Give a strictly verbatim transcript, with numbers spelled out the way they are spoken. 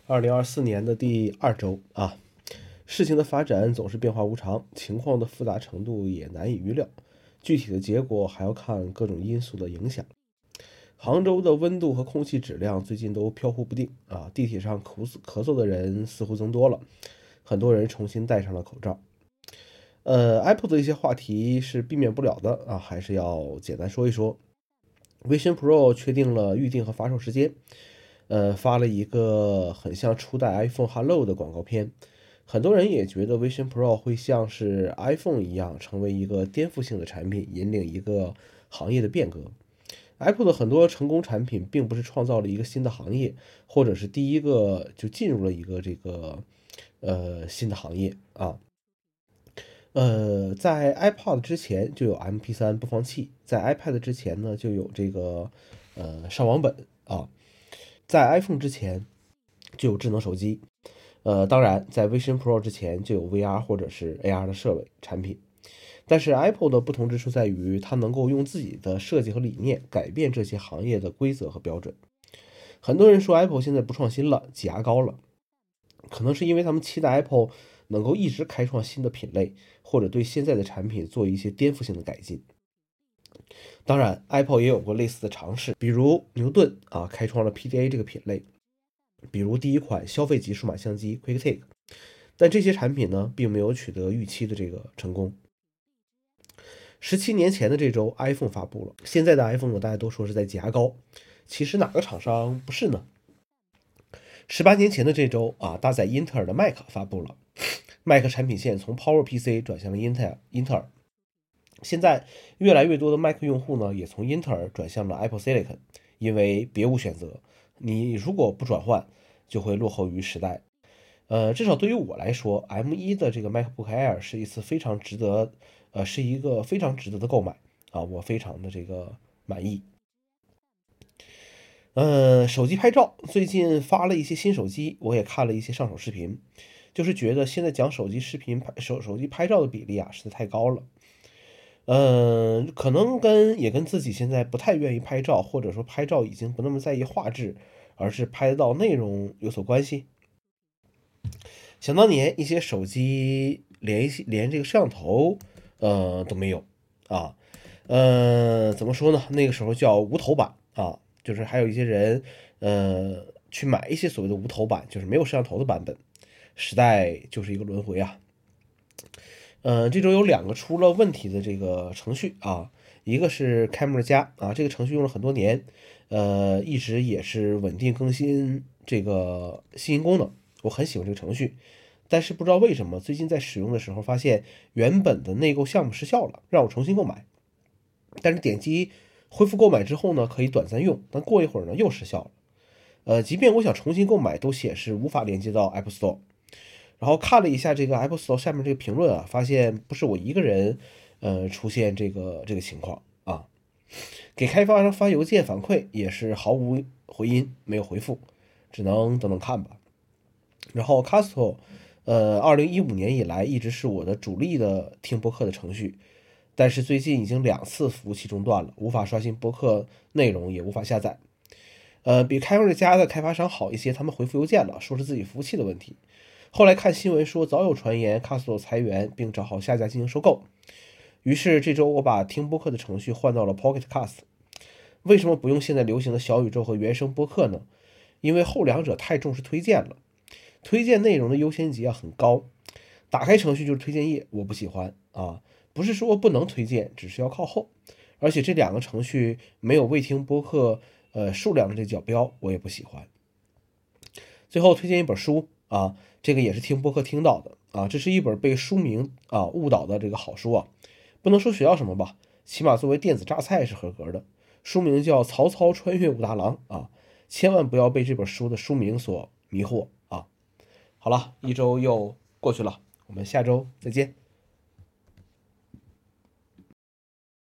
二零二四年的第二周啊，事情的发展总是变化无常，情况的复杂程度也难以预料，具体的结果还要看各种因素的影响。杭州的温度和空气质量最近都飘忽不定啊，地铁上咳嗽咳嗽的人似乎增多了，很多人重新戴上了口罩。呃，Apple 的一些话题是避免不了的啊，还是要简单说一说。Vision Pro 确定了预定和发售时间，呃，发了一个很像初代 iPhone Hello 的广告片。很多人也觉得 Vision Pro 会像是 iPhone 一样，成为一个颠覆性的产品，引领一个行业的变革。Apple 的很多成功产品并不是创造了一个新的行业，或者是第一个就进入了一个这个呃新的行业啊。呃，在 iPod 之前就有 M P 三 播放器，在 iPad 之前呢就有这个呃上网本啊，在 iPhone 之前就有智能手机，呃，当然在 Vision Pro 之前就有 V R 或者是 A R 的设备产品。但是 Apple 的不同之处在于，它能够用自己的设计和理念改变这些行业的规则和标准。很多人说 Apple 现在不创新了，挤牙膏了，可能是因为他们期待 Apple 能够一直开创新的品类，或者对现在的产品做一些颠覆性的改进。当然 Apple 也有过类似的尝试，比如牛顿啊开创了 P D A 这个品类，比如第一款消费级数码相机 QuickTake， 但这些产品呢并没有取得预期的这个成功。十七年前的这周 iPhone 发布了，现在的 iPhone 呢大家都说是在挤牙膏，其实哪个厂商不是呢？十八年前的这周啊，搭载英特尔的 Mac 发布了，Mac 产品线从 PowerPC 转向了英特尔，英特尔。现在越来越多的 Mac 用户呢，也从英特尔转向了 Apple Silicon， 因为别无选择，你如果不转换，就会落后于时代。呃，至少对于我来说 ，M 一 的这个 MacBook Air 是一次非常值得，呃，是一个非常值得的购买啊，我非常的这个满意。呃，手机拍照最近发了一些新手机，我也看了一些上手视频，就是觉得现在讲手机视频拍手手机拍照的比例啊，实在太高了。嗯、呃，可能跟也跟自己现在不太愿意拍照，或者说拍照已经不那么在意画质，而是拍到内容有所关系。想当年，一些手机连连这个摄像头，呃都没有啊，呃，怎么说呢？那个时候叫无头版啊，就是还有一些人，呃，去买一些所谓的无头版，就是没有摄像头的版本。时代就是一个轮回啊。呃，这周有两个出了问题的这个程序啊，一个是 Camera 加啊，这个程序用了很多年，呃，一直也是稳定更新这个新功能，我很喜欢这个程序。但是不知道为什么，最近在使用的时候发现原本的内购项目失效了，让我重新购买。但是点击恢复购买之后呢，可以短暂用，但过一会儿呢又失效了。呃，即便我想重新购买，都显示无法连接到 Apple Store。然后看了一下这个 Apple Store 下面这个评论啊，发现不是我一个人，呃，出现这个这个情况啊。给开发商发邮件反馈也是毫无回音，没有回复，只能等等看吧。然后 Castro， 呃，二零一五年以来一直是我的主力的听播客的程序，但是最近已经两次服务器中断了，无法刷新播客内容，也无法下载。呃，比开发家的开发商好一些，他们回复邮件了，说是自己服务器的问题。后来看新闻说，早有传言 Castro 裁员，并找好下家进行收购。于是这周我把听播客的程序换到了 Pocket Cast。为什么不用现在流行的小宇宙和原声播客呢？因为后两者太重视推荐了，推荐内容的优先级啊很高。打开程序就是推荐页，我不喜欢啊。不是说不能推荐，只是要靠后。而且这两个程序没有未听播客呃数量的这角标，我也不喜欢。最后推荐一本书啊，这个也是听播客听到的啊，这是一本被书名啊误导的这个好书啊，不能说学到什么吧，起码作为电子榨菜是合格的。书名叫《曹操穿越武大郎》啊，千万不要被这本书的书名所迷惑啊。好了，一周又过去了，我们下周再见。